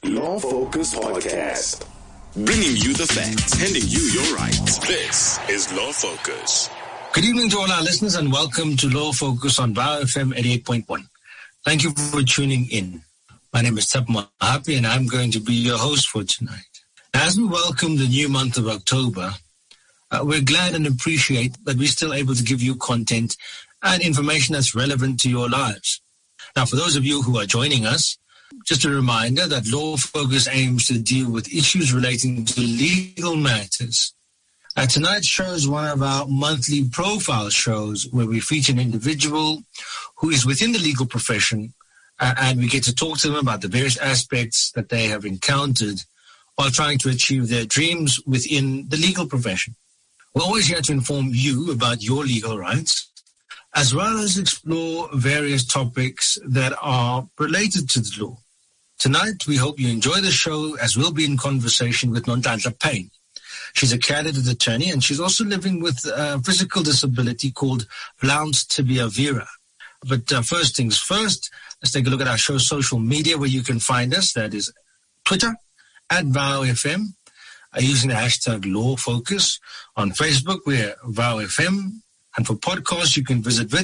Law Focus Podcast. Bringing you the facts, handing you your rights. This is Law Focus. Good evening to all our listeners and welcome to Law Focus on VOW FM 88.1. Thank you for tuning in. My name is Tshepo Mohapi and I'm going to be your host for tonight. As we welcome the new month of October, we're glad and appreciate that we're still able to give you content and information that's relevant to your lives. Now, for those of you who are joining us, just a reminder that Law Focus aims to deal with issues relating to legal matters. Tonight's show is one of our monthly profile shows where we feature an individual who is within the legal profession and we get to talk to them about the various aspects that they have encountered while trying to achieve their dreams within the legal profession. We're always here to inform you about your legal rights, as well as explore various topics that are related to the law. Tonight, we hope you enjoy the show as we'll be in conversation with Nonhlanhla Payne. She's a candidate attorney and she's also living with a physical disability called Blount's tibia vera. But first things first, let's take a look at our show's social media where you can find us. That is Twitter @VOWFM, using the hashtag LawFocus. On Facebook, we're VOWFM. And for podcasts, you can visit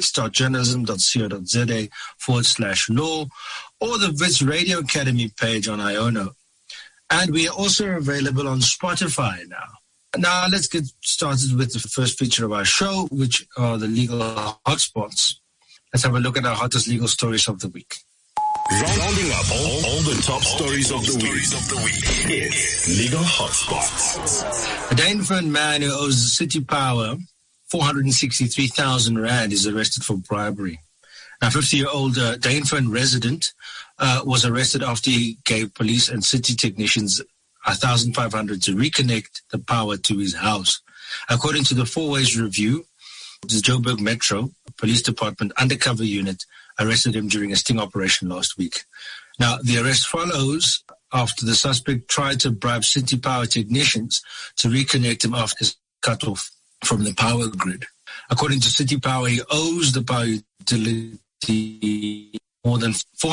wits.journalism.co.za/law or the Wits Radio Academy page on Iono. And we are also available on Spotify now. Now, let's get started with the first feature of our show, which are the legal hotspots. Let's have a look at our hottest legal stories of the week. Rounding up all the top stories of the week. It's Legal Hotspots. A Dainfern man who owes City Power 463,000 rand is arrested for bribery. Now, 50-year-old Dainfern resident was arrested after he gave police and city technicians 1,500 to reconnect the power to his house. According to the Four Ways Review, the Joburg Metro Police Department undercover unit arrested him during a sting operation last week. Now, the arrest follows after the suspect tried to bribe City Power technicians to reconnect him after his cut off from the power grid. According to City Power, he owes the power utility more than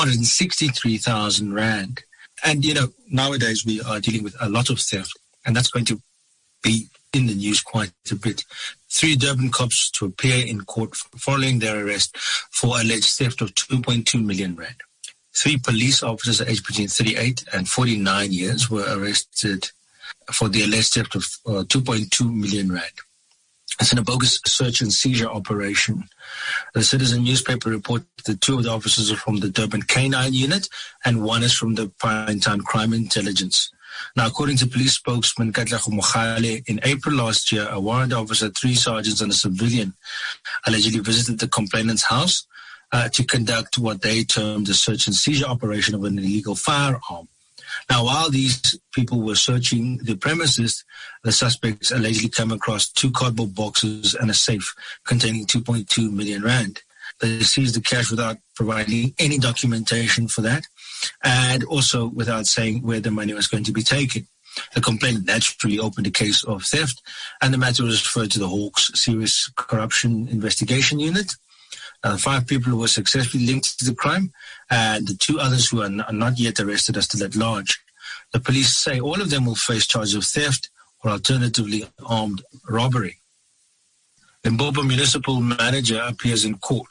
463,000 rand. And, nowadays we are dealing with a lot of theft, and that's going to be in the news quite a bit. 3 Durban cops to appear in court following their arrest for alleged theft of 2.2 million rand. 3 police officers aged between 38 and 49 years were arrested for the alleged theft of 2.2 million rand. It's in a bogus search and seizure operation. The Citizen newspaper reported that 2 of the officers are from the Durban K9 unit and 1 is from the Pinetown Crime Intelligence. Now, according to police spokesman Katlego Mogale, in April last year, a warrant officer, 3 sergeants and a civilian allegedly visited the complainant's house to conduct what they termed a search and seizure operation of an illegal firearm. Now, while these people were searching the premises, the suspects allegedly came across 2 cardboard boxes and a safe containing 2.2 million rand. They seized the cash without providing any documentation for that, and also without saying where the money was going to be taken. The complainant naturally opened a case of theft, and the matter was referred to the Hawks Serious Corruption Investigation Unit. The 5 people were successfully linked to the crime, and the 2 others who are not yet arrested are still at large. The police say all of them will face charges of theft or alternatively armed robbery. Limpopo municipal manager appears in court.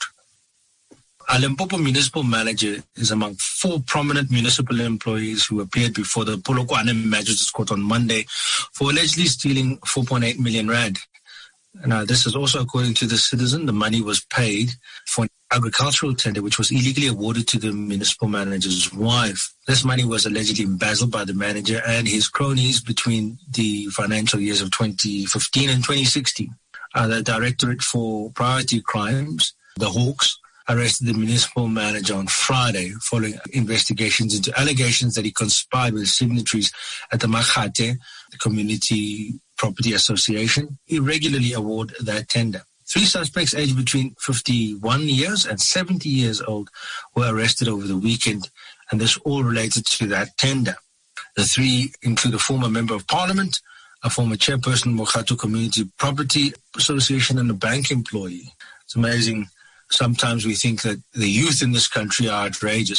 A Limpopo municipal manager is among 4 prominent municipal employees who appeared before the Polokwane Magistrates Court on Monday for allegedly stealing 4.8 million rand. Now, this is also according to the Citizen. The money was paid for an agricultural tender which was illegally awarded to the municipal manager's wife. This money was allegedly embezzled by the manager and his cronies between the financial years of 2015 and 2016. The Directorate for Priority Crimes, the Hawks, arrested the municipal manager on Friday following investigations into allegations that he conspired with signatories at the Makgate, the Community Property Association, irregularly award that tender. 3 suspects aged between 51 years and 70 years old were arrested over the weekend, and this all related to that tender. The 3 include a former member of parliament, a former chairperson of Mokgato Community Property Association, and a bank employee. It's amazing. Sometimes we think that the youth in this country are outrageous.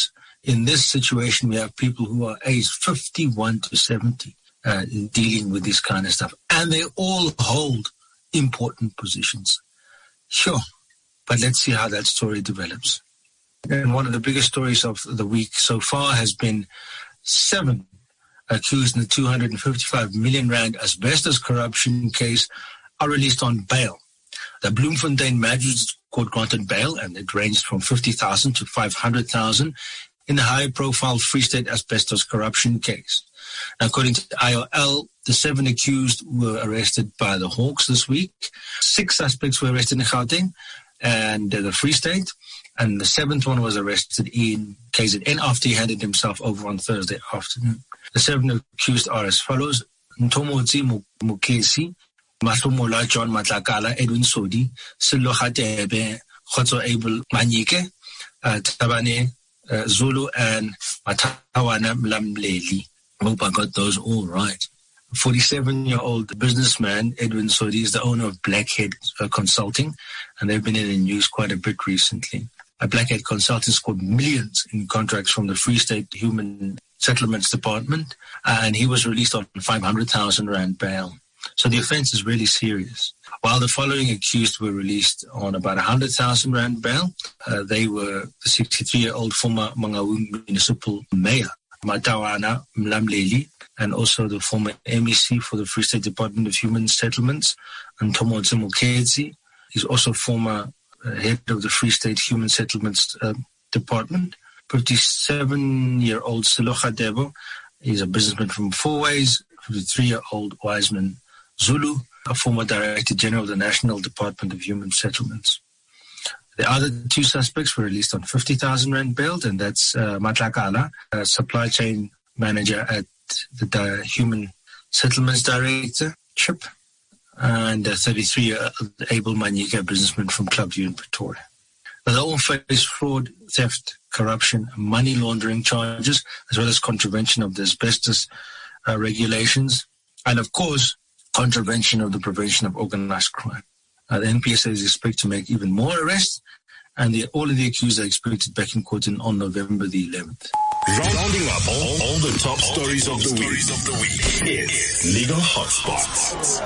in this situation, we have people who are aged 51 to 70 dealing with this kind of stuff. And they all hold important positions. Sure. But let's see how that story develops. And one of the biggest stories of the week so far has been 7 accused in the 255 million rand asbestos corruption case are released on bail. The Bloemfontein Magistrates Court granted bail, and it ranged from 50,000 to 500,000 in the high-profile Free State asbestos corruption case. According to the IOL, the 7 accused were arrested by the Hawks this week. 6 suspects were arrested in Gauteng and the Free State, and the 7th one was arrested in KZN after he handed himself over on Thursday afternoon. The 7 accused are as follows: Ntomotsi Mukesi, Mahlomola John Matlakala, Edwin Sodi, Silo Khatebe, Khotso Abel Manyike, Tabane Zulu, and Matawana Mlamleli. I hope I got those all right. 47-year-old businessman Edwin Sodi is the owner of Blackhead Consulting, and they've been in the news quite a bit recently. Blackhead Consulting scored millions in contracts from the Free State Human Settlements Department, and he was released on 500,000 rand bail. So the offense is really serious. While the following accused were released on about 100,000 rand bail, they were the 63-year-old former Mangaung municipal mayor, Matawana Mlamleli, and also the former MEC for the Free State Department of Human Settlements, Ntomotsi Mukesi. He's also former head of the Free State Human Settlements Department. 57-year-old Silo Khatebe is a businessman from Fourways. 53-year-old Wiseman Zulu, a former Director General of the National Department of Human Settlements. The other 2 suspects were released on 50,000 rand bail, and that's Matlakala, a supply chain manager at the Human Settlements Directorship, and 33-year-old Abel Manyika, a businessman from Clubview in Pretoria. They all face fraud, theft, corruption, money laundering charges, as well as contravention of the asbestos regulations, and of course, contravention of the Prevention of Organized Crime. The NPSA is expected to make even more arrests, and all of the accused are expected back in court on November the 11th. Rounding up all the top stories of the week. It's Legal Hotspots.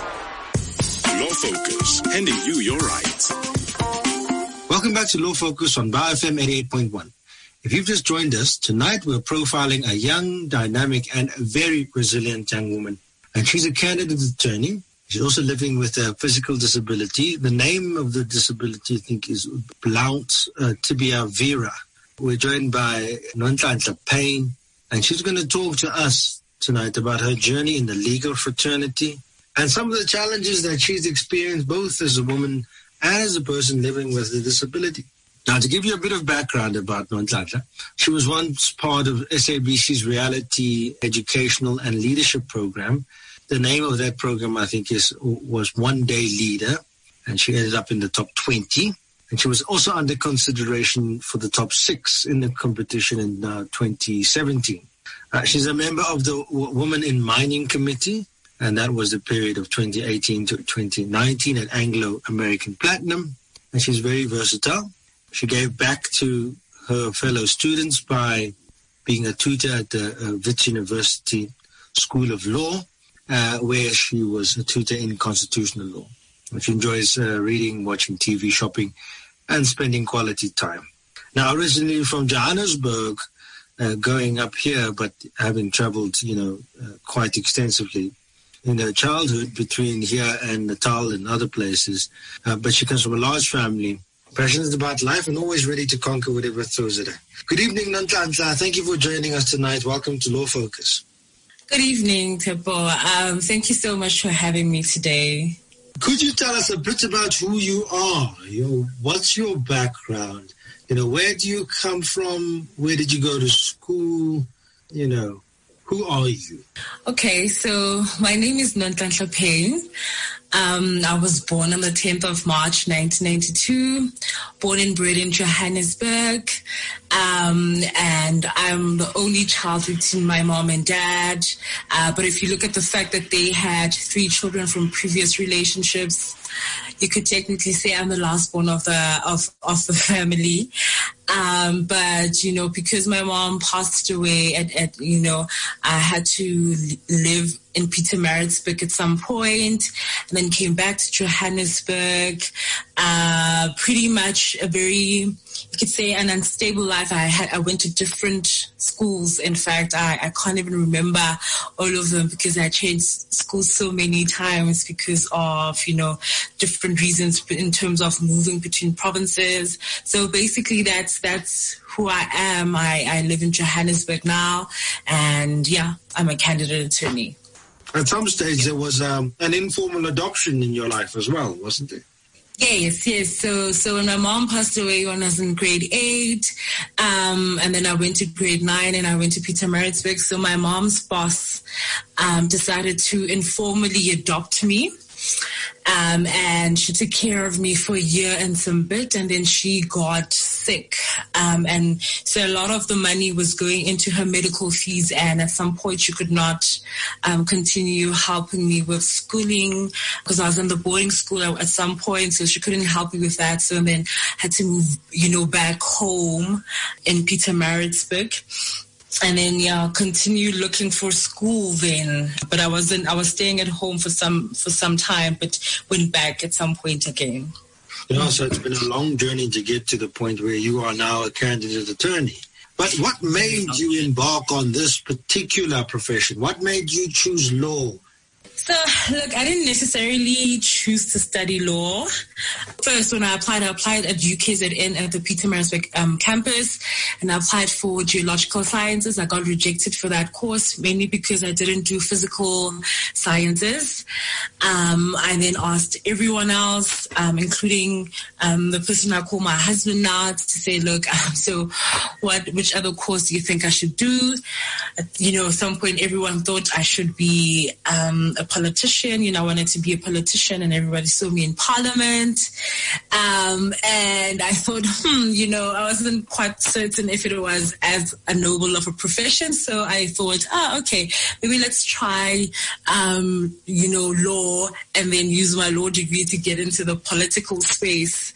Law Focus, handing you your rights. Welcome back to Law Focus on Bar FM 88.1. If you've just joined us, tonight we're profiling a young, dynamic, and very resilient young woman. And she's a candidate attorney. She's also living with a physical disability. The name of the disability, I think, is Blount Tibia Vera. We're joined by Nonhlanhla Payne, and she's going to talk to us tonight about her journey in the legal fraternity and some of the challenges that she's experienced both as a woman and as a person living with a disability. Now, to give you a bit of background about Nonhlanhla, she was once part of SABC's reality educational and leadership program. The name of that program, I think, was One Day Leader, and she ended up in the top 20. And she was also under consideration for the top 6 in the competition in 2017. She's a member of the Women in Mining Committee, and that was the period of 2018 to 2019 at Anglo American Platinum. And she's very versatile. She gave back to her fellow students by being a tutor at the Wits University School of Law, where she was a tutor in constitutional law. She enjoys reading, watching TV, shopping, and spending quality time. Now, originally from Johannesburg, going up here, but having traveled, quite extensively in her childhood between here and Natal and other places. But she comes from a large family, passionate about life, and always ready to conquer whatever throws at her. Good evening, Nonhlanhla. Thank you for joining us tonight. Welcome to Law Focus. Good evening, Tebo. Thank you so much for having me today. Could you tell us a bit about who you are? What's your background? Where do you come from? Where did you go to school? Who are you? Okay, so my name is Nonhlanhla Payne. I was born on the 10th of March, 1992, born and bred in Johannesburg. And I'm the only child between my mom and dad. But if you look at the fact that they had 3 children from previous relationships, you could technically say I'm the last born of the family. But, you know, because my mom passed away I had to live in Pietermaritzburg at some point, and then came back to Johannesburg. Pretty much a very, you could say, an unstable life. I went to different schools. In fact, I can't even remember all of them because I changed schools so many times because of, you know, different reasons in terms of moving between provinces. So basically that's who I am. I live in Johannesburg now, and yeah, I'm a candidate attorney. At some stage, there was an informal adoption in your life as well, wasn't it? Yes. So when my mom passed away when I was in grade 8, and then I went to grade 9 and I went to Pietermaritzburg. So my mom's boss decided to informally adopt me. And she took care of me for a year and some bit, and then she got sick. And so a lot of the money was going into her medical fees, and at some point she could not continue helping me with schooling because I was in the boarding school at some point, so she couldn't help me with that. So then had to move, you know, back home in Pietermaritzburg. And then continue looking for school then. But I was staying at home for some time, but went back at some point again. You know, so it's been a long journey to get to the point where you are now a candidate attorney. But what made you embark on this particular profession? What made you choose law? So, look, I didn't necessarily choose to study law. First, when I applied at UKZN at the Pietermaritzburg campus, and I applied for geological sciences. I got rejected for that course, mainly because I didn't do physical sciences. I then asked everyone else, including the person I call my husband now, to say, look, so which other course do you think I should do? You know, at some point, everyone thought I should be a politician. You know, I wanted to be a politician, and everybody saw me in parliament. And I thought, you know, I wasn't quite certain if it was as a noble of a profession. So I thought, okay, maybe let's try, you know, law, and then use my law degree to get into the political space.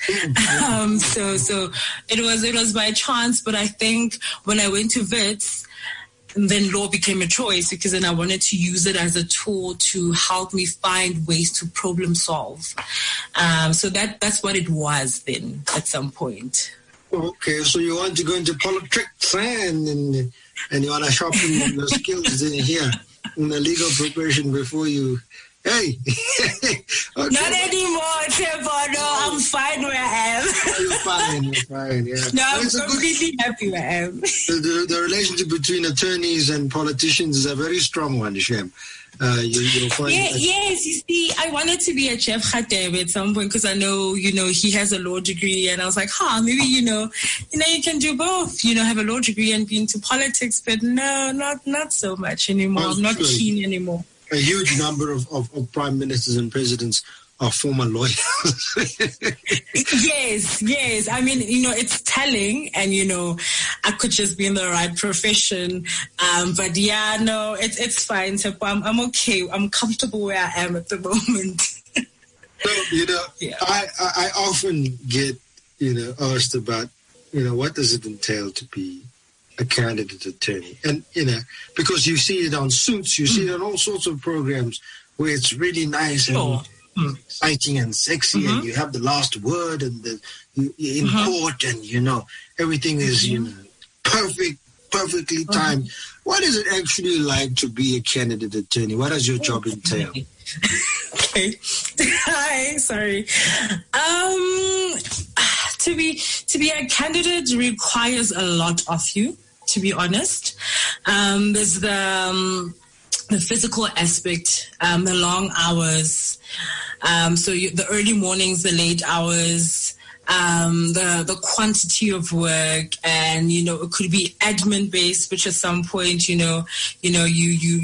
So it was by chance, but I think when I went to Wits, then law became a choice because then I wanted to use it as a tool to help me find ways to problem solve. So that's what it was then at some point. Okay, so you want to go into politics and you want to sharpen your skills in here in the legal profession before you... Hey! Okay. Not anymore, Trevor. No, I'm fine where I am. You're fine, yeah. No, I'm completely happy where I am. The relationship between attorneys and politicians is a very strong one, Shem. You'll find yes, you see, I wanted to be a Chef Khatebe at some point because I know, you know, he has a law degree, and I was like, maybe, you know, you can do both, you know, have a law degree and be into politics, but no, not so much anymore. I'm not keen anymore. A huge number of prime ministers and presidents are former lawyers. Yes. I mean, you know, it's telling, and, you know, I could just be in the right profession. But yeah, no, it's fine. So I'm okay. I'm comfortable where I am at the moment. So, you know, yeah. I often get, you know, asked about, you know, what does it entail to be a candidate attorney? And, you know, because you see it on Suits, you see it on all sorts of programs where it's really nice and exciting and sexy, and you have the last word, and you're in court, and, you know, everything is, you know, perfectly timed. What is it actually like to be a candidate attorney? What does your job entail? Okay. Hi, sorry. To be a candidate requires a lot of you, to be honest. There's the physical aspect, the long hours, so the early mornings, the late hours, the quantity of work, and, you know, it could be admin based, which at some point, you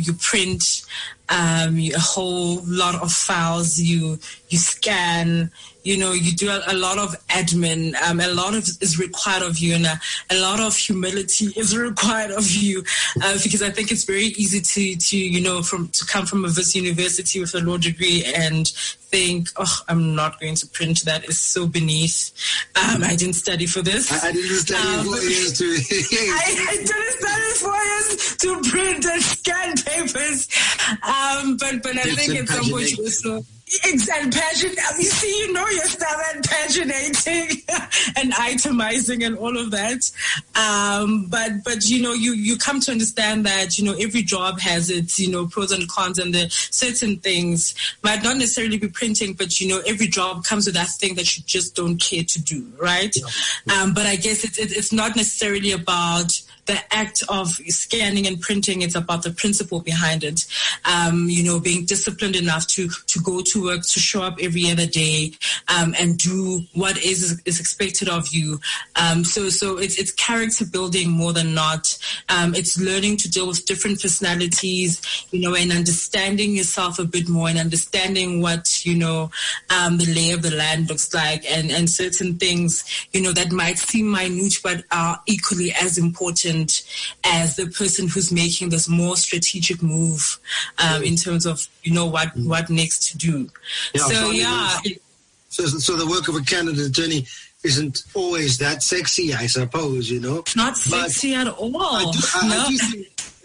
print a whole lot of files, you scan, you do a lot of admin, a lot of is required of you, and a lot of humility is required of you, because I think it's very easy to come from a Wits University with a law degree and think, oh, I'm not going to print. That is so beneath. I didn't study for this. I didn't study 4 years to. I didn't study 4 years to print and scan papers. But I think at some point you also. Exactly, passion. You see, your stuff and paginating and itemizing and all of that. But you come to understand that every job has its pros and cons, and the certain things might not necessarily be printing, but every job comes with that thing that you just don't care to do, right? Yeah. But I guess it's not necessarily about the act of scanning and printing. It's about the principle behind it. Being disciplined enough to go to work, to show up every other day, and do what is expected of you. So it's character building more than not. It's learning to deal with different personalities, and understanding yourself a bit more, and understanding what, the lay of the land looks like, and certain things, that might seem minute, but are equally as important as the person who's making this more strategic move, in terms of, what next to do. Yeah, so the work of a candidate attorney isn't always that sexy, I suppose, Not sexy at all. I do think,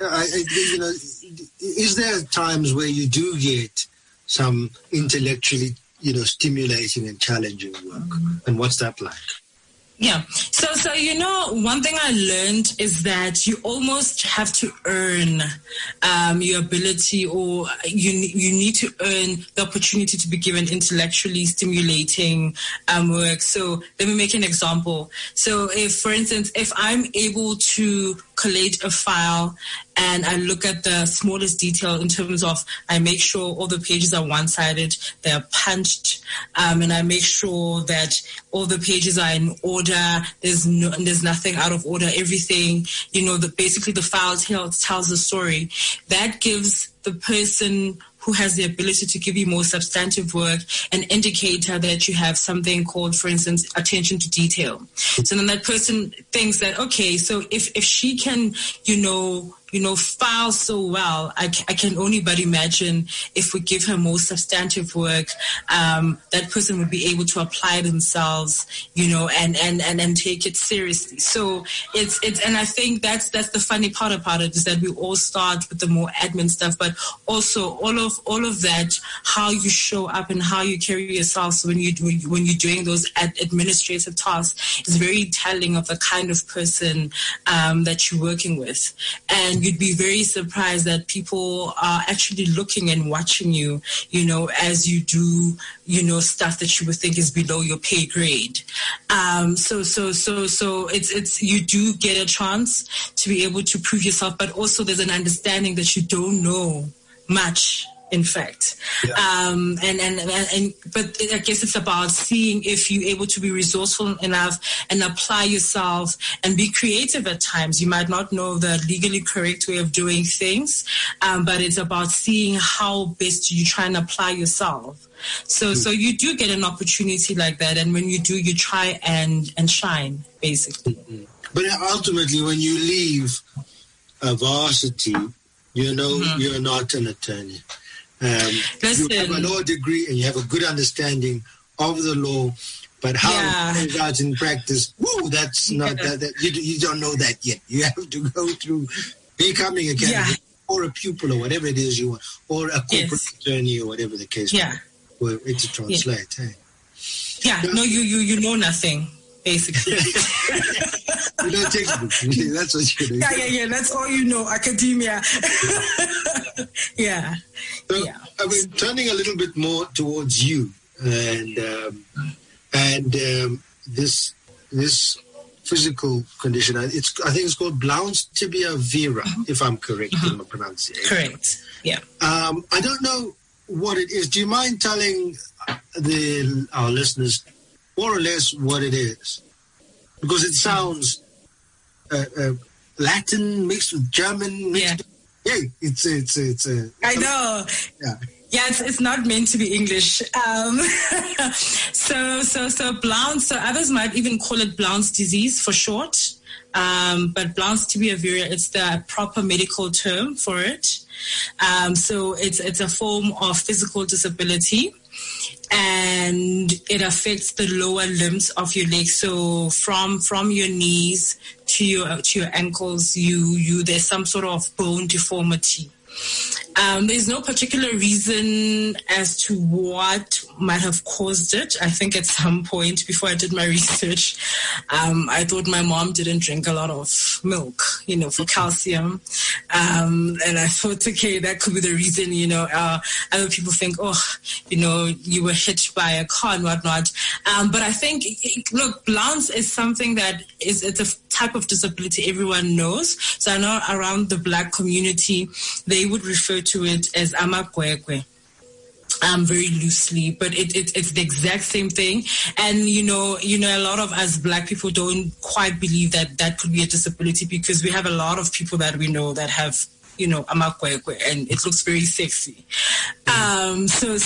is there times where you do get some intellectually, stimulating and challenging work? And what's that like? Yeah. So one thing I learned is that you almost have to earn your ability, or you need to earn the opportunity to be given intellectually stimulating work. So let me make an example. So if, for instance, if I'm able to collate a file and I look at the smallest detail in terms of, I make sure all the pages are one-sided, they're punched, and I make sure that all the pages are in order, there's nothing out of order, everything, basically the file tells the story. That gives the person who has the ability to give you more substantive work an indicator that you have something called, for instance, attention to detail. So then that person thinks that, okay, so if she can, file so well, I can only but imagine if we give her more substantive work, that person would be able to apply themselves, and take it seriously. So it's and I think that's the funny part about it, is that we all start with the more admin stuff, but also all of that, how you show up and how you carry yourself when you're doing those administrative tasks, is very telling of the kind of person that you're working with. And you'd be very surprised that people are actually looking and watching you, as you do, stuff that you would think is below your pay grade. So it's you do get a chance to be able to prove yourself, but also there's an understanding that you don't know much, in fact. Yeah. But I guess it's about seeing if you're able to be resourceful enough and apply yourself and be creative at times. You might not know the legally correct way of doing things, but it's about seeing how best you try and apply yourself. So you do get an opportunity like that, and when you do, you try and shine, basically. Mm-hmm. But ultimately, when you leave a varsity, you're not an attorney. Listen, you have a law degree and you have a good understanding of the law, but how it plays out in practice, that's not that you don't know that yet. You have to go through becoming a candidate or a pupil or whatever it is you want, or a corporate attorney or whatever the case may be. Well, it's a translate. Hey? No, you know nothing, basically. You know textbooks. That's what you know. Yeah. That's all you know, academia. Yeah. So, I mean, turning a little bit more towards you and this physical condition. I think it's called Blount's tibia vera, if I'm correct in my pronunciation. Correct. Yeah. I don't know what it is. Do you mind telling our listeners more or less what it is? Because it sounds Latin mixed with German. Mixed with, it's I know. Yeah. Yeah, it's not meant to be English. So Blount's, so others might even call it Blount's disease for short. But Blount's tibiaveria, it's the proper medical term for it. So it's a form of physical disability, and it affects the lower limbs of your legs. So from your knees to your ankles, there's some sort of bone deformity. There's no particular reason as to what might have caused it. I think at some point before I did my research, I thought my mom didn't drink a lot of milk, for calcium. And I thought, okay, that could be the reason, other people think, you were hit by a car and whatnot. But I think, look, Blount's is something that it's a type of disability everyone knows. So I know around the Black community, they would refer to it as amakwekwe. Very loosely, but it's the exact same thing. And, a lot of us Black people don't quite believe that could be a disability, because we have a lot of people that we know that have, amakwekwe, and it looks very sexy. So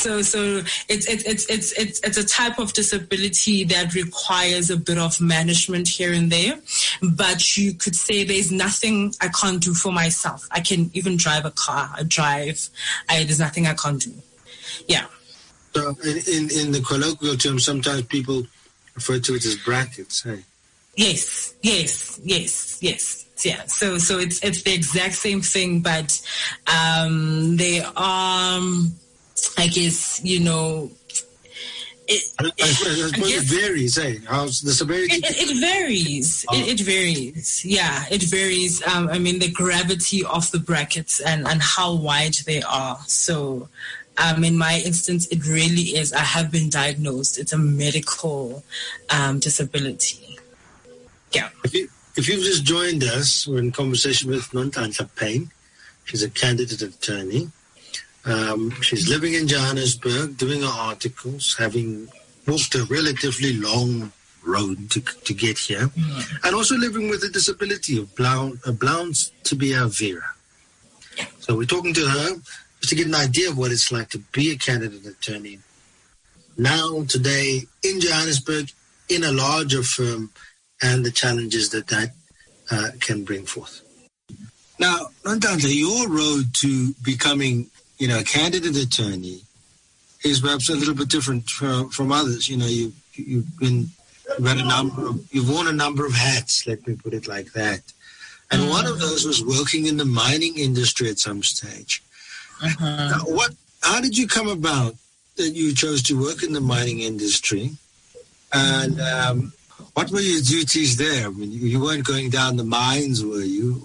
it's a type of disability that requires a bit of management here and there. But you could say there's nothing I can't do for myself. I can even drive a car. There's nothing I can't do. Yeah. So in the colloquial term, sometimes people refer to it as brackets, hey? Yes. Yeah. So it's the exact same thing, but they are, I guess, I suppose it varies, eh? How's the severity? It varies. It varies. Yeah, it varies. The gravity of the brackets and how wide they are. So, in my instance, it really is. I have been diagnosed. It's a medical disability. Yeah. If you've just joined us, we're in conversation with Nonhlanhla Payne. She's a candidate attorney. She's living in Johannesburg, doing her articles, having walked a relatively long road to get here, and also living with a disability of Blount's tibiaveria. So we're talking to her just to get an idea of what it's like to be a candidate attorney now, today, in Johannesburg, in a larger firm, and the challenges that can bring forth. Now, Nonhlanhla, your road to becoming, a candidate attorney is perhaps a little bit different from others. You've worn a number of hats, let me put it like that. And one of those was working in the mining industry at some stage. Now, how did you come about that you chose to work in the mining industry? And what were your duties there? I mean, you weren't going down the mines, were you?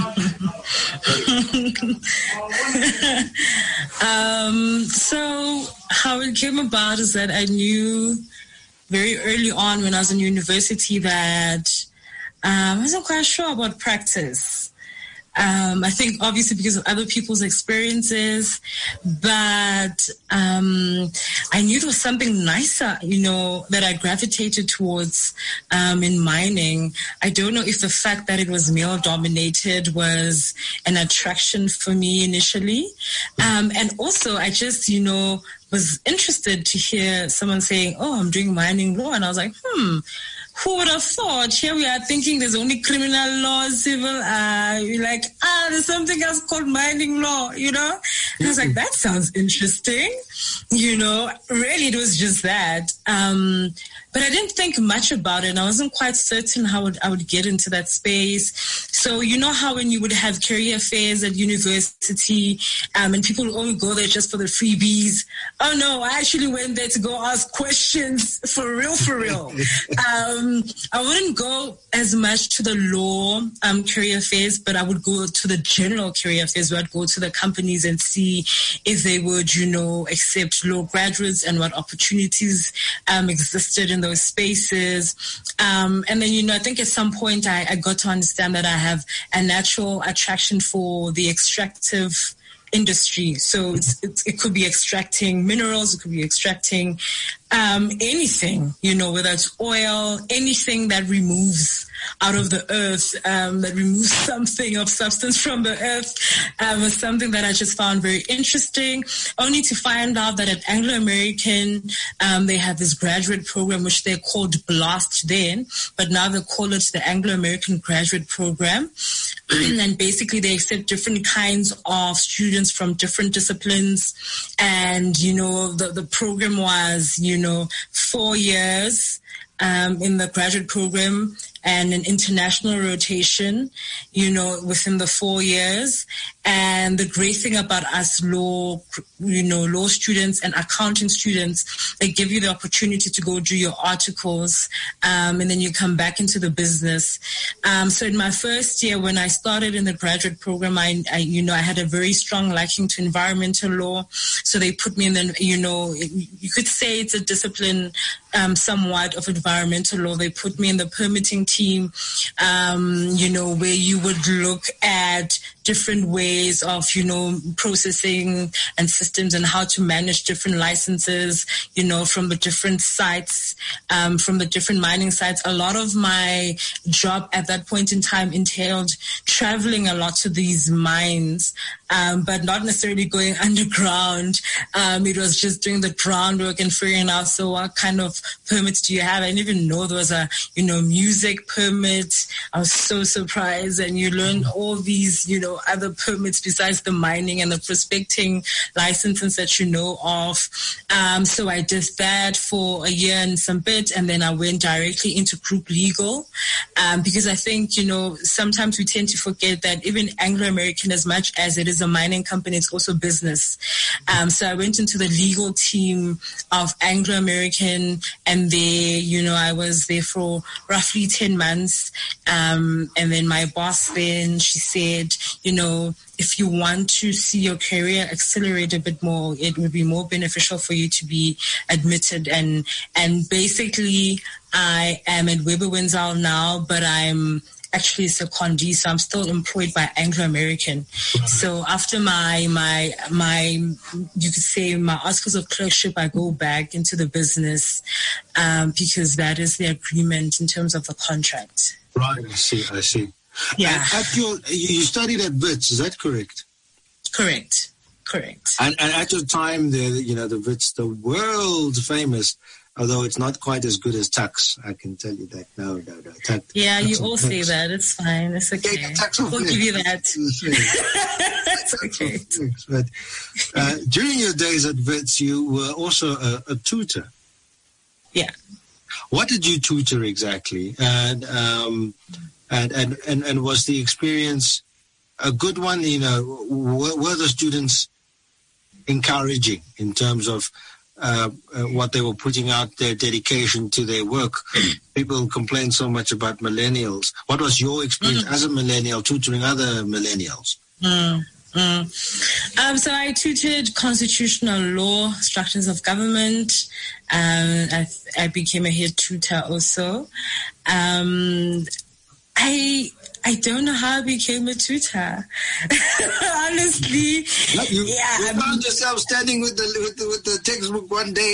So how it came about is that I knew very early on when I was in university that I wasn't quite sure about practice. I think obviously because of other people's experiences, but I knew it was something nicer, that I gravitated towards in mining. I don't know if the fact that it was male-dominated was an attraction for me initially. And also I just, was interested to hear someone saying, oh, I'm doing mining law. And I was like, who would have thought? Here we are thinking there's only criminal law, civil. You're like, there's something else called mining law, And I was like, that sounds interesting. Really it was just that. But I didn't think much about it, and I wasn't quite certain how I would get into that space. So how when you would have career fairs at university, and people would only go there just for the freebies. Oh no, I actually went there to go ask questions for real. I wouldn't go as much to the law career fairs, but I would go to the general career fairs where I'd go to the companies and see if they would, accept law graduates and what opportunities existed in those spaces. And then, I think at some point I got to understand that I have a natural attraction for the extractive industry. So it could be extracting minerals, it could be extracting anything, whether it's oil, anything that removes out of the earth, that removes something of substance from the earth, was something that I just found very interesting, only to find out that at Anglo American, they have this graduate program, which they called BLAST then, but now they call it the Anglo American Graduate Program. And basically they accept different kinds of students from different disciplines. And, the program was, 4 years in the graduate program and an international rotation, within the 4 years. And the great thing about us law students and accounting students, they give you the opportunity to go do your articles, and then you come back into the business. So in my first year, when I started in the graduate program, I had a very strong liking to environmental law. So they put me in the, you could say it's a discipline, somewhat of environmental law. They put me in the permitting team, where you would look at different ways of, processing and systems and how to manage different licenses, from the different sites, from the different mining sites. A lot of my job at that point in time entailed traveling a lot to these mines, but not necessarily going underground. It was just doing the groundwork and figuring out, so what kind of permits do you have? I didn't even know there was a, music permit. I was so surprised. And you learn all these, other permits besides the mining and the prospecting licenses that you know of. So I did that for a year and some bit, and then I went directly into group legal, because I think, sometimes we tend to forget that even Anglo American, as much as it is a mining company, it's also business. So I went into the legal team of Anglo American, and there, I was there for roughly 10 months. And then my boss then, she said, if you want to see your career accelerate a bit more, it would be more beneficial for you to be admitted. And basically, I am at Webber Wentzel now, but I'm actually a secondee, so I'm still employed by Anglo American. So after my you could say my articles of clerkship, I go back into the business, because that is the agreement in terms of the contract. Right, I see. Yeah. You studied at Wits, is that correct? Correct. And at your time there, the Wits, the world famous, although it's not quite as good as Tux, I can tell you that. No. Yeah, you all say that. It's fine. It's okay. We'll give you that. It's okay. But during your days at Wits, you were also a tutor. Yeah. What did you tutor exactly? And was the experience a good one? Were the students encouraging in terms of what they were putting out, their dedication to their work? People complain so much about millennials. What was your experience as a millennial tutoring other millennials? So I tutored constitutional law, structures of government. I became a head tutor also. I don't know how I became a tutor. Honestly, you found yourself standing with the textbook one day.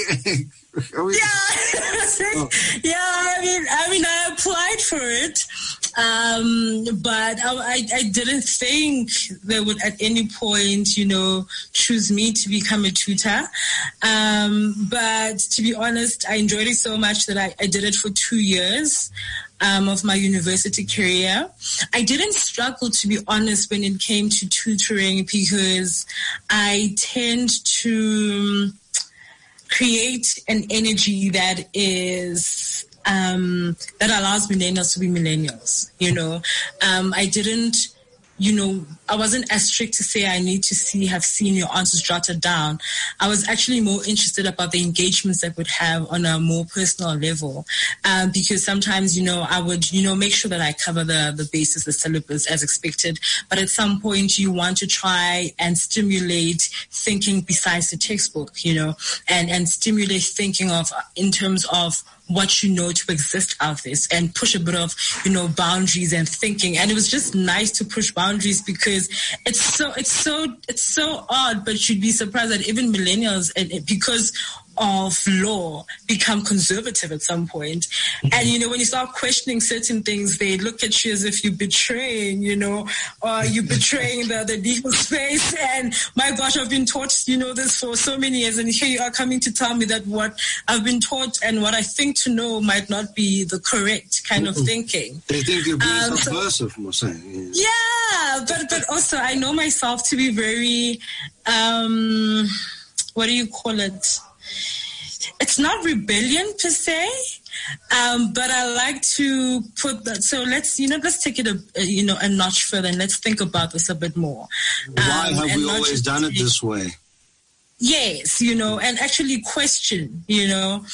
I mean, I applied for it, but I didn't think they would at any point, choose me to become a tutor. But to be honest, I enjoyed it so much that I did it for 2 years. Of my university career. I didn't struggle, to be honest, when it came to tutoring, because I tend to create an energy that is that allows millennials to be millennials. I didn't. I wasn't as strict to say I need to have seen your answers jotted down. I was actually more interested about the engagements that would have on a more personal level, because sometimes, I would, make sure that I cover the basis, the syllabus as expected. But at some point, you want to try and stimulate thinking besides the textbook, and stimulate thinking in terms of what you know to exist out there and push a bit of, you know, boundaries and thinking. And it was just nice to push boundaries because it's so odd, but you'd be surprised that even millennials, because of law, become conservative at some point. And, you know, when you start questioning certain things, they look at you as if you're betraying, you know, or you're betraying the legal space. And my gosh, I've been taught, you know, this for so many years. And here you are coming to tell me that what I've been taught and what I think to know might not be the correct kind of thinking. They think you're being subversive, I'm saying. Yeah, but also I know myself to be very, what do you call it? It's not rebellion per se, but I like to put that. So let's take it a notch further and let's think about this a bit more. Why have we always done it this way? Yes, you know, and actually question, you know,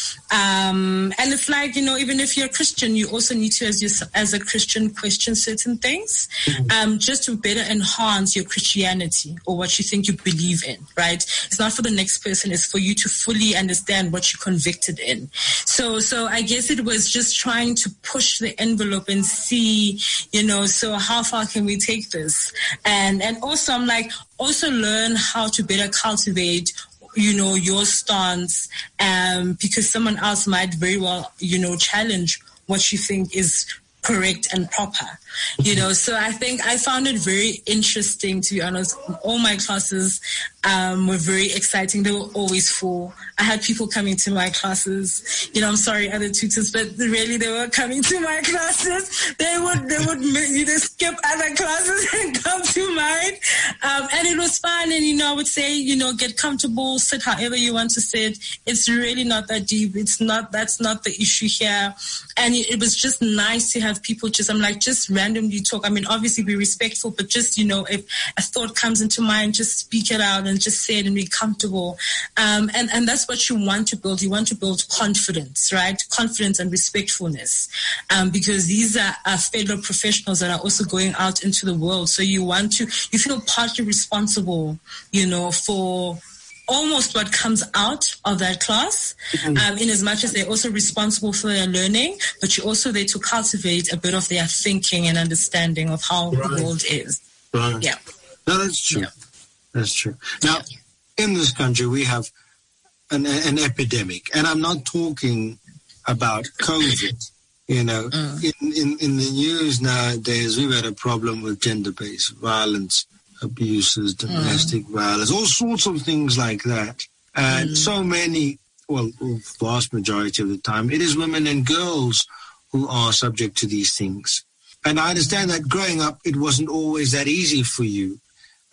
and it's like, you know, even if you're a Christian, you also need to, as a Christian, question certain things, just to better enhance your Christianity or what you think you believe in, right? It's not for the next person, it's for you to fully understand what you're convicted in. So I guess it was just trying to push the envelope and see, you know, so how far can we take this? And also I'm like, also learn how to better cultivate, you know, your stance, because someone else might very well, you know, challenge what you think is correct and proper, you know. So I think I found it very interesting, to be honest. All my classes were very exciting. They were always full. I had people coming to my classes. You know, I'm sorry, other tutors, but really they were coming to my classes. They would skip other classes and come to mine. And it was fun. And, you know, I would say, you know, get comfortable, sit however you want to sit. It's really not that deep. That's not the issue here. And it was just nice to have people just randomly talk. I mean, obviously be respectful, but just, you know, if a thought comes into mind, just speak it out and just say it and be comfortable. And that's what you want to build. You want to build confidence, right? Confidence and respectfulness. Because these are fellow professionals that are also going out into the world. So you feel partly responsible, you know, for almost what comes out of that class, in as much as they're also responsible for their learning, but you're also there to cultivate a bit of their thinking and understanding of how the world is. Right. Yeah. No, that's true. Yeah. That's true. Now, in this country, we have an epidemic, and I'm not talking about COVID. You know, in the news nowadays, we've had a problem with gender-based violence, abuses, domestic violence, all sorts of things like that. And so many, well, vast majority of the time, it is women and girls who are subject to these things. And I understand that growing up, it wasn't always that easy for you.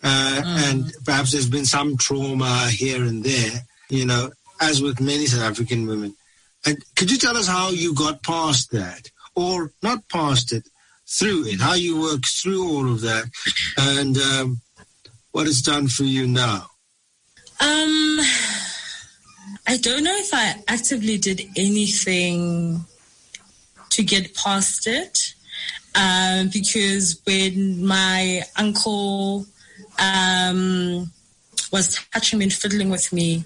And perhaps there's been some trauma here and there, you know, as with many South African women. And could you tell us how you got past that, or not past it, through it, how you worked through all of that, and what it's done for you now? I don't know if I actively did anything to get past it, because when my uncle was touching me and fiddling with me,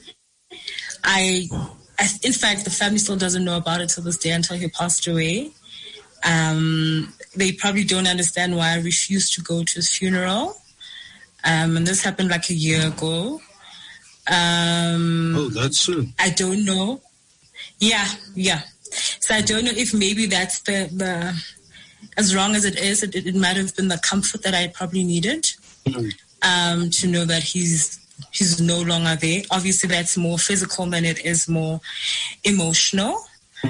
in fact, the family still doesn't know about it till this day until he passed away. They probably don't understand why I refused to go to his funeral. And this happened like a year ago. That's soon. I don't know. Yeah. So I don't know if maybe that's the as wrong as it is, it might have been the comfort that I probably needed, to know that he's no longer there. Obviously, that's more physical than it is more emotional.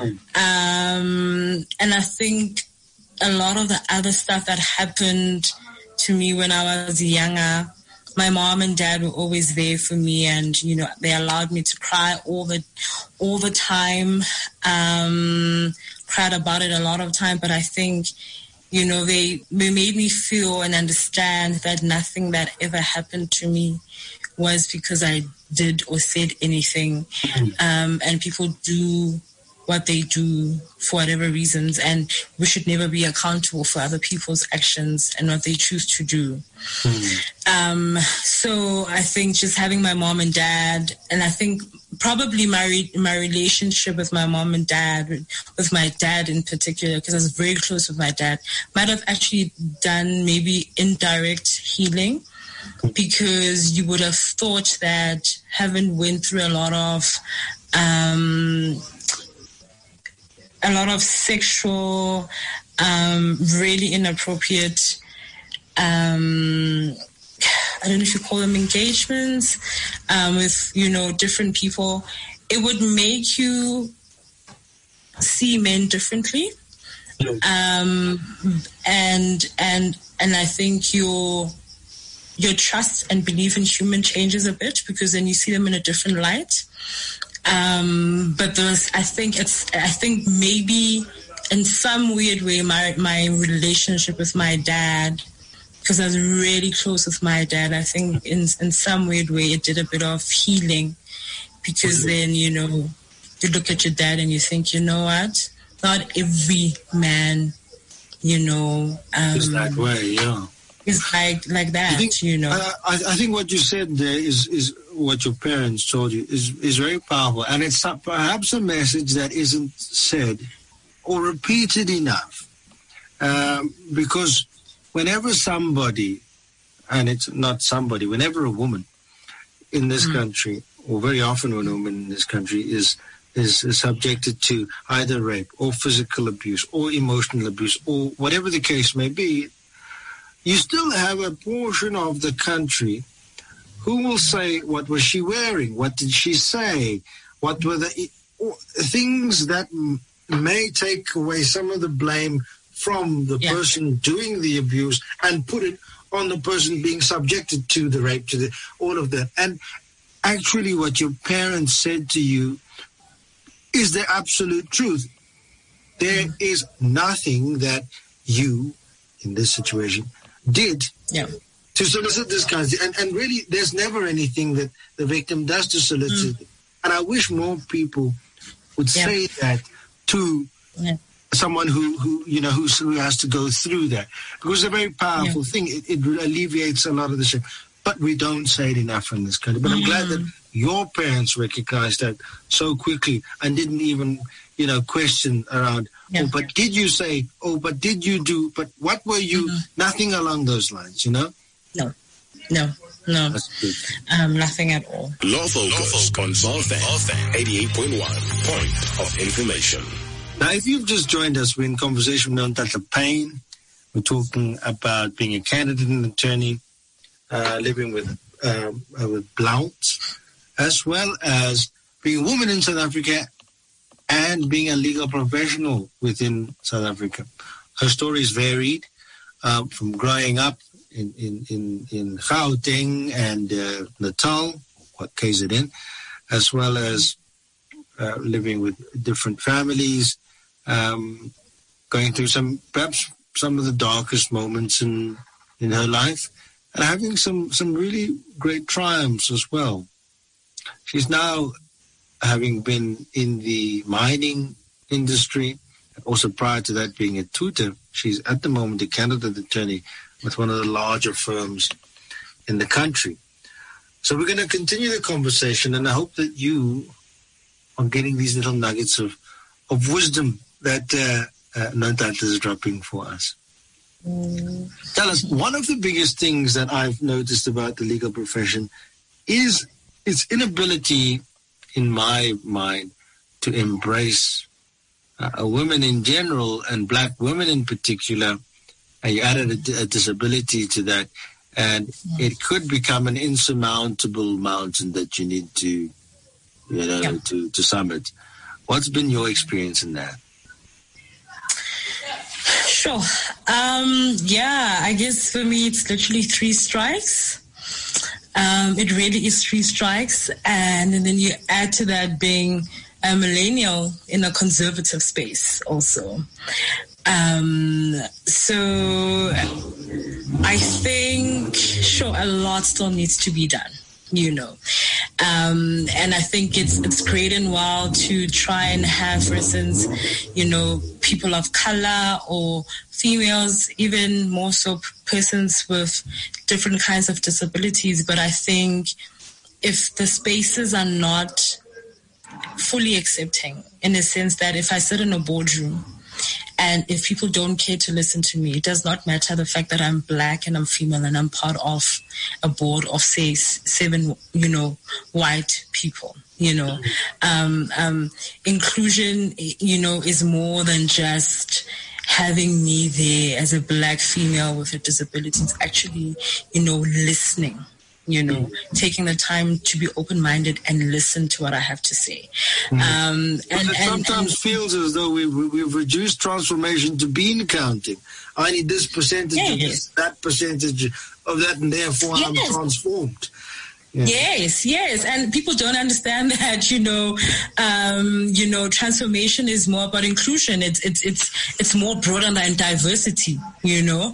And I think a lot of the other stuff that happened to me when I was younger, my mom and dad were always there for me, and, you know, they allowed me to cry all the time, cried about it a lot of time. But I think, you know, they made me feel and understand that nothing that ever happened to me was because I did or said anything. And people do what they do for whatever reasons, and we should never be accountable for other people's actions and what they choose to do. So I think just having my mom and dad, and I think probably my relationship with my mom and dad, with my dad in particular, because I was very close with my dad, might have actually done maybe indirect healing, because you would have thought that having went through a lot of sexual, really inappropriate, I don't know if you call them engagements, with, different people, it would make you see men differently. And I think your trust and belief in human changes a bit, because then you see them in a different light. But I think maybe in some weird way, my relationship with my dad, because I was really close with my dad, I think in some weird way it did a bit of healing, because then, you look at your dad and you think, you know what? Not every man, is that way, yeah. It's like that, I think what you said there is what your parents told you is very powerful, and it's perhaps a message that isn't said or repeated enough, because whenever somebody, and it's not somebody, whenever a woman in this country, or very often when a woman in this country is subjected to either rape or physical abuse or emotional abuse or whatever the case may be, you still have a portion of the country who will say, what was she wearing? What did she say? What were the things that may take away some of the blame from the person doing the abuse and put it on the person being subjected to the rape, all of that. And actually what your parents said to you is the absolute truth. There is nothing that you, in this situation, did to solicit this kind of thing. And really, there's never anything that the victim does to solicit it. And I wish more people would say that to someone who has to go through that. Because it's a very powerful thing. It alleviates a lot of the shame. But we don't say it enough in this country. But I'm glad that your parents recognized that so quickly and didn't even, question around, but did you say, but did you do, but what were you, nothing along those lines, No. Nothing at all. Law Focus on Ballfan 88.1, point of information. Now, if you've just joined us, we're in conversation with Nonhlanhla Payne. We're talking about being a candidate and attorney, living with Blount, as well as being a woman in South Africa and being a legal professional within South Africa. Her story is varied, from growing up in Gauteng and Natal, KZN, as well as living with different families, going through perhaps some of the darkest moments in her life, and having some really great triumphs as well. She's now, having been in the mining industry, also prior to that being a tutor, she's at the moment a candidate attorney with one of the larger firms in the country. So we're going to continue the conversation, and I hope that you are getting these little nuggets of wisdom that Nonhlanhla is dropping for us. Tell us, one of the biggest things that I've noticed about the legal profession is its inability, in my mind, to embrace women in general and black women in particular. And you added a disability to that, and it could become an insurmountable mountain that you need to, to summit. What's been your experience in that? Sure. I guess for me it's literally 3 strikes. It really is 3 strikes. And then you add to that being a millennial in a conservative space also. So I think, a lot still needs to be done, And I think it's great and well to try and have, for instance, people of color or females, even more so persons with different kinds of disabilities. But I think if the spaces are not fully accepting, in a sense that if I sit in a boardroom and if people don't care to listen to me, it does not matter the fact that I'm black and I'm female and I'm part of a board of, say, 7, white people. Inclusion, is more than just having me there as a black female with a disability. It's actually, listening. Taking the time to be open-minded and listen to what I have to say. And sometimes feels as though we've reduced transformation to bean counting. I need this percentage of this, that percentage of that, and therefore I'm transformed. Yeah. Yes. And people don't understand that, transformation is more about inclusion. It's more broader than diversity, And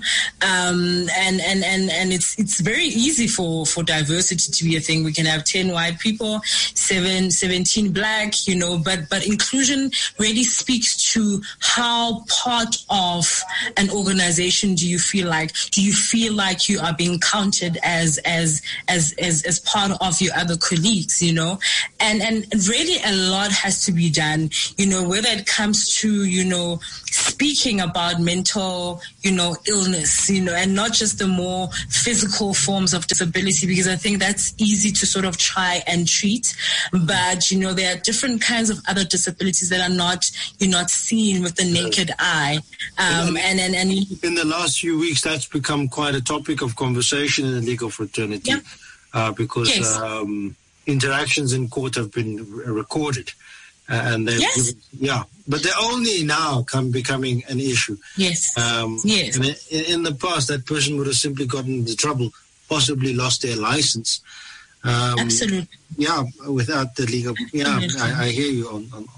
it's very easy for diversity to be a thing. We can have 10 white people, 17 black, but inclusion really speaks to how part of an organization do you feel like you are being counted as part of your other colleagues, and really a lot has to be done, whether it comes to, speaking about mental, illness, and not just the more physical forms of disability, because I think that's easy to sort of try and treat. But, there are different kinds of other disabilities that are not seen with the naked eye. And in the last few weeks, that's become quite a topic of conversation in the legal fraternity. Yeah. Because interactions in court have been recorded, and they've but they're only now becoming an issue. Yes. And in the past, that person would have simply gotten into trouble, possibly lost their license. Absolutely. Yeah, without the legal. Yeah, I hear you on.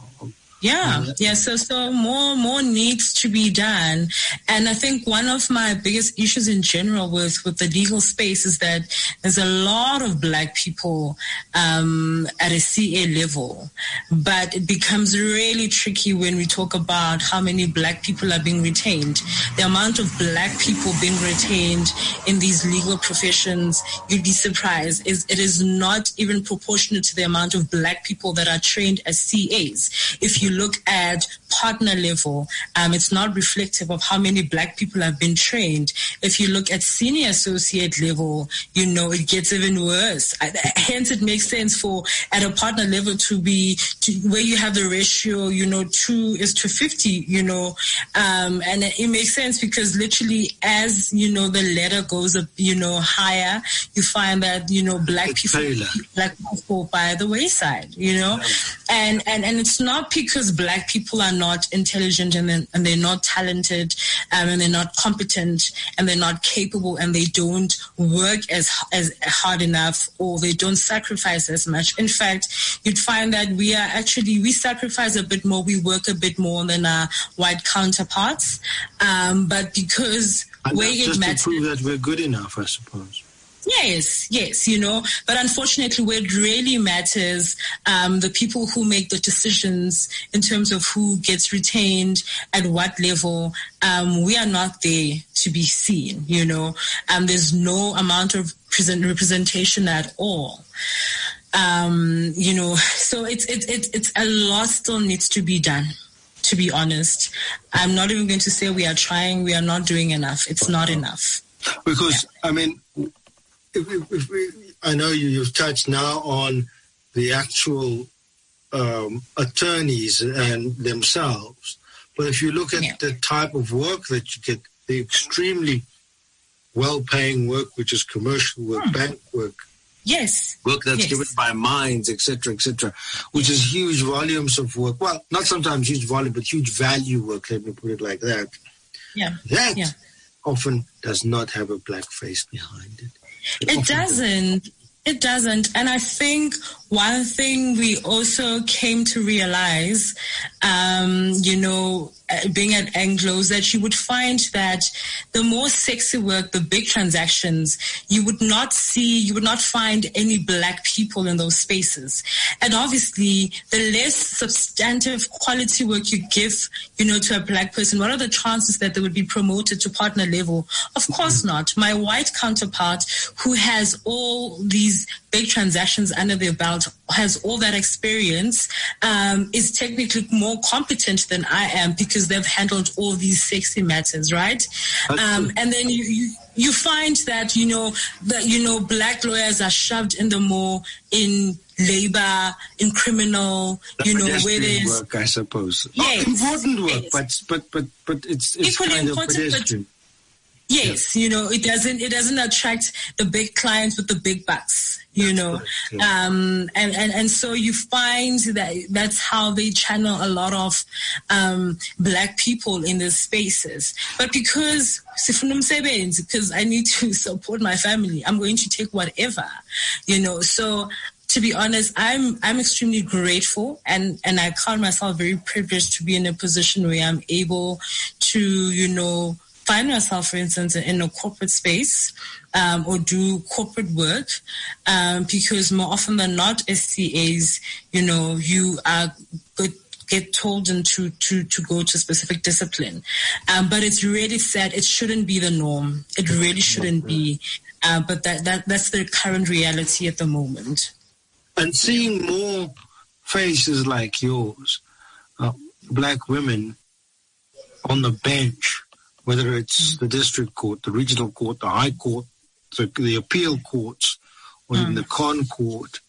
So more needs to be done. And I think one of my biggest issues in general with the legal space is that there's a lot of black people at a CA level, but it becomes really tricky when we talk about how many black people are being retained. The amount of black people being retained in these legal professions, you'd be surprised. It is not even proportionate to the amount of black people that are trained as CAs. If you look at partner level, it's not reflective of how many black people have been trained. If you look at senior associate level, it gets even worse. Hence, it makes sense for at a partner level to be where you have the ratio, 2:50, and it makes sense because literally as, the ladder goes up, higher, you find that, black people fall by the wayside, and it's not because black people are not intelligent and they're not talented, and they're not competent and they're not capable and they don't work as hard enough, or they don't sacrifice as much. In fact, you'd find that we sacrifice a bit more, we work a bit more than our white counterparts, but because where it matters, to prove that we're good enough, I suppose. Yes, but unfortunately where it really matters, the people who make the decisions in terms of who gets retained at what level, we are not there to be seen, there's no amount of representation at all. So it's a lot still needs to be done, to be honest. I'm not even going to say we are trying, we are not doing enough. It's not enough. Because, I know you've touched now on the actual attorneys and themselves, but if you look at the type of work that you get, the extremely well-paying work, which is commercial work, bank work, work that's given by mines, etc., which is huge volumes of work. Well, not sometimes huge volume, but huge value work, let me put it like that. That often does not have a black face behind it. It doesn't. And I think one thing we also came to realize, being at Anglo's, that you would find that the more sexy work, the big transactions, you would not find any black people in those spaces. And obviously, the less substantive quality work you give, to a black person, what are the chances that they would be promoted to partner level? Of course not. My white counterpart, who has all these big transactions under their belt, has all that experience, is technically more competent than I am because they've handled all these sexy matters, right? And then you find that, black lawyers are shoved in the more in labor, in criminal, where there's work, I suppose. Yes, important work, yes. but it's equally kind important, of pedestrian. Yes, it doesn't attract the big clients with the big bucks, Right, yeah. And so you find that that's how they channel a lot of black people in these spaces. But because I need to support my family, I'm going to take whatever, So to be honest, I'm extremely grateful and I count myself very privileged to be in a position where I'm able to, find myself, for instance, in a corporate space or do corporate work because more often than not, SCAs, you are get told to go to a specific discipline. But it's really sad. It shouldn't be the norm. It really shouldn't be. But that's the current reality at the moment. And seeing more faces like yours, black women on the bench, whether it's the district court, the regional court, the high court, the appeal courts, or in the con court.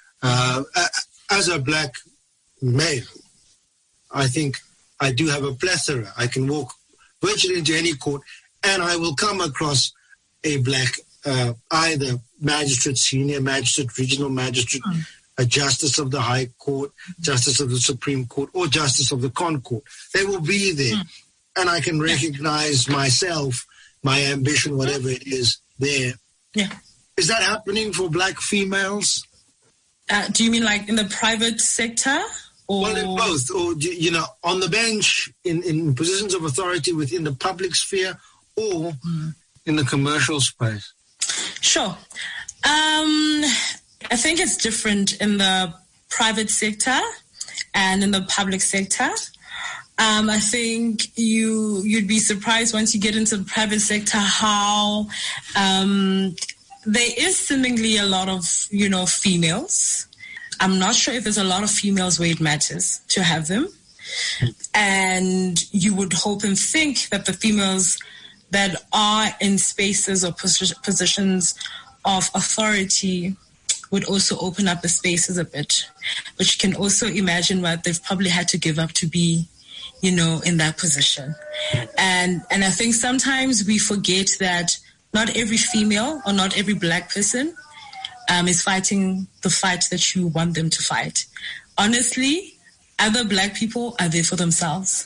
As a black male, I think I do have a plethora. I can walk virtually into any court and I will come across a black, either magistrate, senior magistrate, regional magistrate, a justice of the high court, justice of the Supreme Court, or justice of the con court. They will be there. And I can recognize myself, my ambition, whatever it is, there. Yeah. Is that happening for black females? Do you mean like in the private sector? Or? Well, in both. Or, on the bench, in positions of authority within the public sphere, or in the commercial space? Sure. I think it's different in the private sector and in the public sector. I think you'd be surprised once you get into the private sector how there is seemingly a lot of, females. I'm not sure if there's a lot of females where it matters to have them. And you would hope and think that the females that are in spaces or positions of authority would also open up the spaces a bit. But you can also imagine what they've probably had to give up to be in that position. And I think sometimes we forget that not every female or not every black person is fighting the fight that you want them to fight. Honestly, other black people are there for themselves.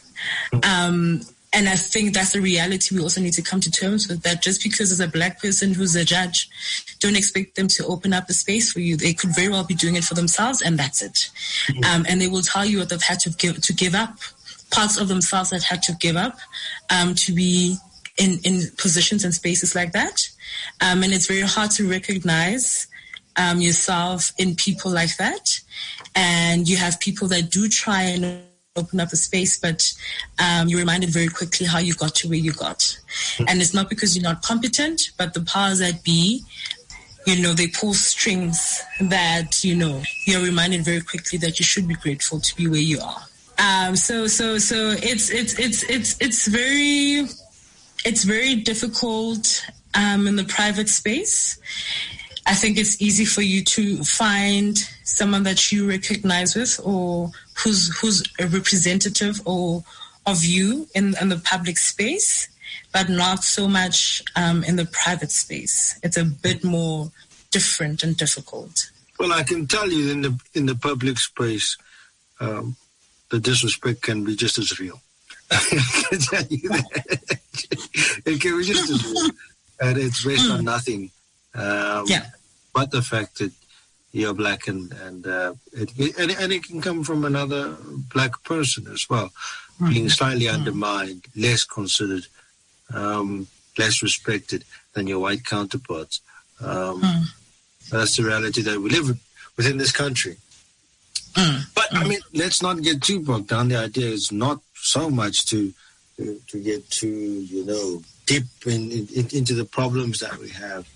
And I think that's a reality we also need to come to terms with, that just because there's a black person who's a judge, don't expect them to open up a space for you. They could very well be doing it for themselves, and that's it. And they will tell you what they've had to give up, parts of themselves that had to give up to be in positions and spaces like that. And it's very hard to recognize yourself in people like that. And you have people that do try and open up a space, but you're reminded very quickly how you got to where you got. And it's not because you're not competent, but the powers that be, they pull strings that, you're reminded very quickly that you should be grateful to be where you are. So it's very difficult in the private space. I think it's easy for you to find someone that you recognize with, or who's a representative of you in the public space, but not so much in the private space. It's a bit more different and difficult. Well, I can tell you in the public space, the disrespect can be just as real. I can tell you that. It can be just as real. And it's based on nothing. But the fact that you're black and it can come from another black person as well. being slightly undermined, less considered, less respected than your white counterparts. That's the reality that we live within this country. But, I mean, let's not get too bogged down. The idea is not so much to get too, deep into the problems that we have.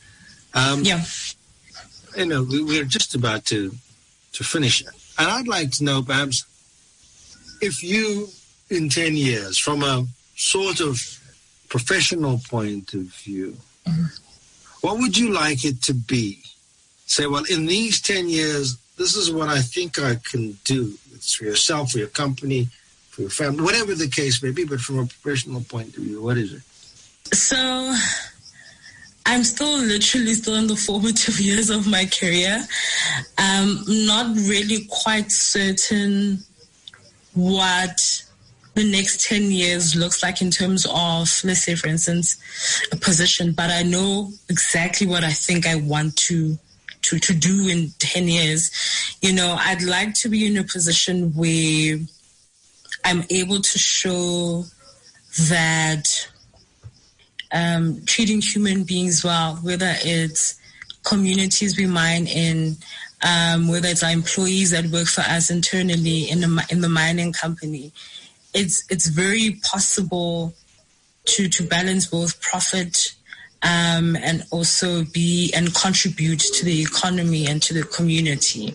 We're just about to finish. And I'd like to know, perhaps, if you, in 10 years, from a sort of professional point of view, what would you like it to be? Say, well, in these 10 years, this is what I think I can do. It's for yourself, for your company, for your family, whatever the case may be, but from a professional point of view, what is it? So I'm literally still in the formative years of my career. Not really quite certain what the next 10 years looks like in terms of, let's say, for instance, a position, but I know exactly what I think I want to do in 10 years. I'd like to be in a position where I'm able to show that treating human beings well, whether it's communities we mine in, whether it's our employees that work for us internally in the mining company, it's very possible to balance both profit and also contribute to the economy and to the community.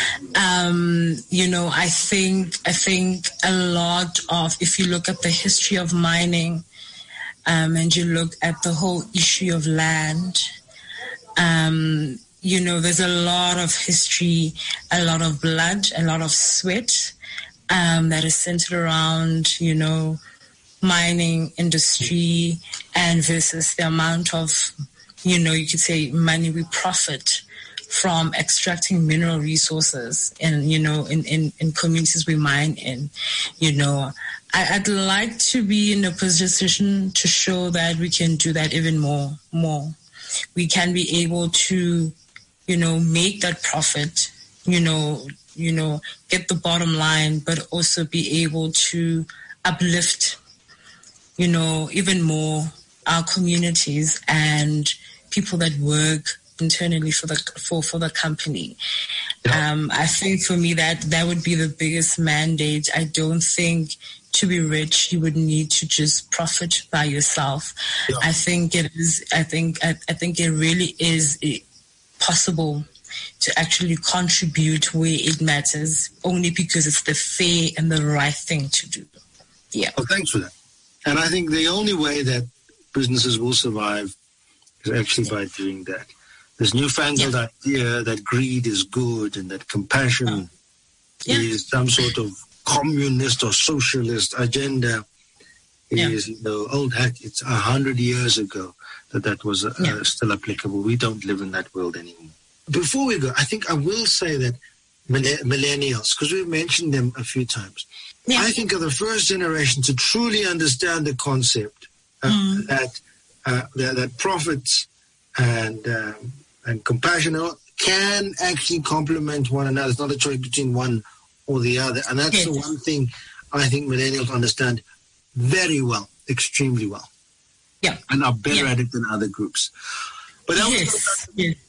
I think a lot of, if you look at the history of mining, and you look at the whole issue of land, there's a lot of history, a lot of blood, a lot of sweat that is centered around, mining industry and versus the amount of, you could say money we profit from extracting mineral resources in communities we mine in. I'd like to be in a position to show that we can do that even more. We can be able to, make that profit, get the bottom line, but also be able to uplift, even more our communities and people that work internally for the company. I think for me that would be the biggest mandate. I don't think to be rich you would need to just profit by yourself. Yeah. I think it really is possible to actually contribute where it matters, only because it's the fair and the right thing to do. Yeah. Well, thanks for that. And I think the only way that businesses will survive is actually by doing that. This newfangled idea that greed is good and that compassion is some sort of communist or socialist agenda is old hat. It's 100 years ago that was still applicable. We don't live in that world anymore. Before we go, I think I will say that millennials, because we've mentioned them a few times, I think are the first generation to truly understand the concept that profits and compassion can actually complement one another. It's not a choice between one or the other. And that's the one thing I think millennials understand very well, extremely well. Yeah. And are better at it than other groups. But as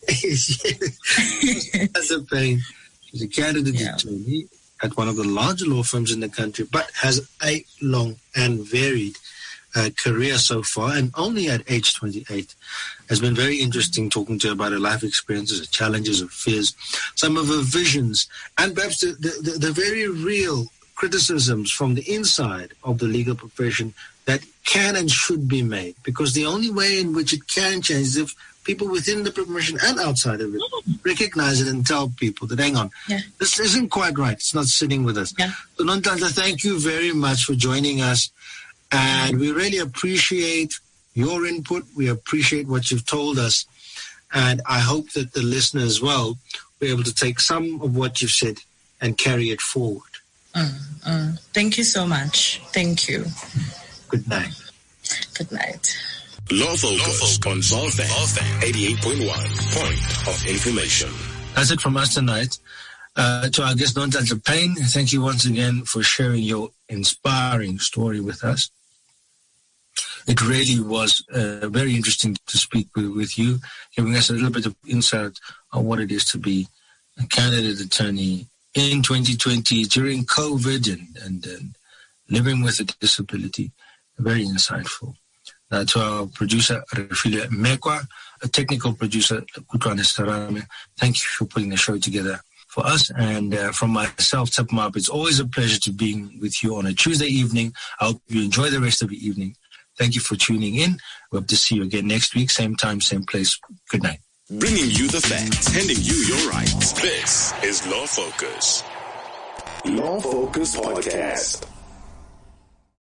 a Payne, she's a candidate attorney at one of the larger law firms in the country, but has a long and varied career so far, and only at age 28 has been very interesting talking to her about her life experiences, her challenges, her fears, some of her visions, and perhaps the very real criticisms from the inside of the legal profession that can and should be made, because the only way in which it can change is if people within the profession and outside of it recognize it and tell people that, hang on, this isn't quite right. It's not sitting with us. Yeah. So, Nonhlanhla, thank you very much for joining us. And we really appreciate your input. We appreciate what you've told us. And I hope that the listener as well will be able to take some of what you've said and carry it forward. Thank you so much. Thank you. Good night. Good night. Law Focus on Ballfan 88.1. Point of information. That's it from us tonight. To our guest, Nonhlanhla Payne, thank you once again for sharing your inspiring story with us. It really was very interesting to speak with you, giving us a little bit of insight on what it is to be a candidate attorney in 2020 during COVID and living with a disability. Very insightful. To our producer, Refilwe Mekwa, a technical producer, Kutwane Sarame, thank you for putting the show together for us. And from myself, Tshepo Maappi, it's always a pleasure to be with you on a Tuesday evening. I hope you enjoy the rest of the evening. Thank you for tuning in. We hope to see you again next week, same time, same place. Good night. Bringing you the facts, handing you your rights. This is Law Focus. Law Focus Podcast.